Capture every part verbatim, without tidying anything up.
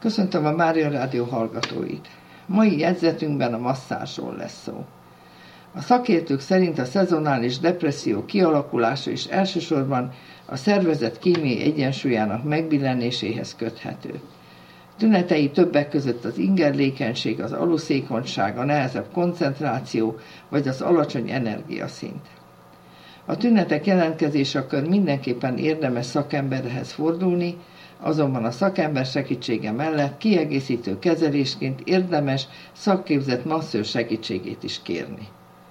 Köszöntöm a Mária Rádió hallgatóit! Mai jegyzetünkben a masszázsról lesz szó. A szakértők szerint a szezonális depresszió kialakulása is elsősorban a szervezet kémiai egyensúlyának megbillenéséhez köthető. Tünetei többek között az ingerlékenység, az aluszékonyság, a nehezebb koncentráció vagy az alacsony energiaszint. A tünetek jelentkezésekor mindenképpen érdemes szakemberhez fordulni, azonban a szakember segítsége mellett kiegészítő kezelésként érdemes szakképzett masszőr segítségét is kérni.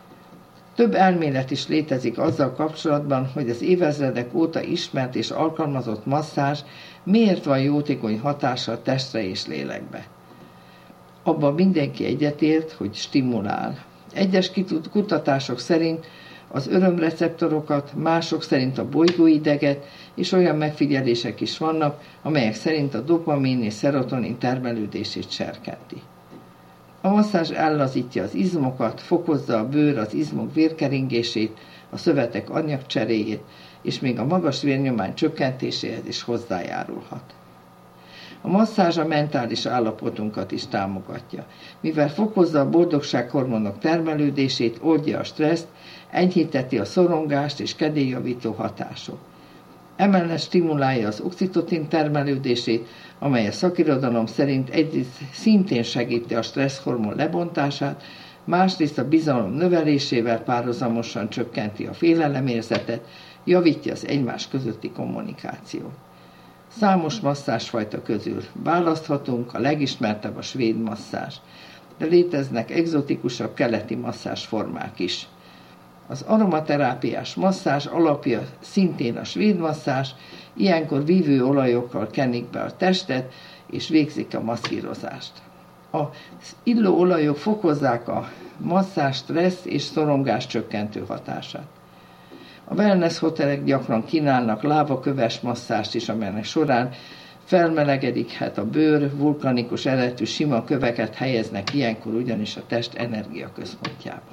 Több elmélet is létezik azzal kapcsolatban, hogy az évezredek óta ismert és alkalmazott masszázs miért van jótékony hatással a testre és lélekbe. Abban mindenki egyetért, hogy stimulál. Egyes kutatások szerint az örömreceptorokat, mások szerint a bolygóideget, és olyan megfigyelések is vannak, amelyek szerint a dopamin és szerotonin termelődését serkenti. A masszázs ellazítja az izmokat, fokozza a bőr az izmok vérkeringését, a szövetek anyagcseréjét, és még a magas vérnyomány csökkentéséhez is hozzájárulhat. A masszázs a mentális állapotunkat is támogatja, mivel fokozza a boldogsághormonok termelődését, oldja a stresszt, enyhíteti a szorongást és kedélyjavító hatások. Emellett stimulálja az oxitotin termelődését, amely a szakirodalom szerint egyrészt szintén segíti a stresszhormon lebontását, másrészt a bizalom növelésével párhuzamosan csökkenti a félelemérzetet, javítja az egymás közötti kommunikációt. Számos masszázsfajta közül választhatunk, a legismertebb a svéd masszázs, de léteznek egzotikusabb keleti masszázsformák is. Az aromaterápiás masszázs alapja szintén a svéd masszázs, ilyenkor vívő olajokkal kenik be a testet, és végzik a masszírozást. Az illó olajok fokozzák a masszázs stressz és szorongás csökkentő hatását. A wellness hotelek gyakran kínálnak lábaköves masszást is, amelynek során felmelegedhet a bőr, vulkanikus eredetű sima köveket helyeznek ilyenkor ugyanis a test energiaközpontjába.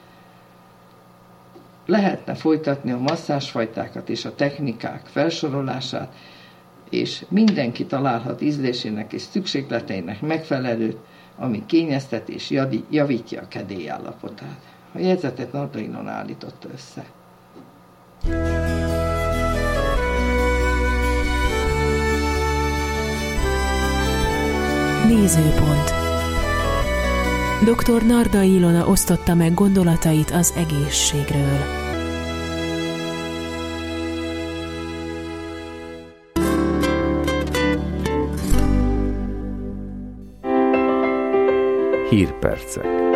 Lehetne folytatni a masszázsfajtákat és a technikák felsorolását, és mindenki találhat ízlésének és szükségleteinek megfelelőt, ami kényeztet és javítja a kedély állapotát. A jegyzetet Narda Ilona állította össze. Nézőpont. doktor Narda Ilona osztotta meg gondolatait az egészségről. Hírpercek.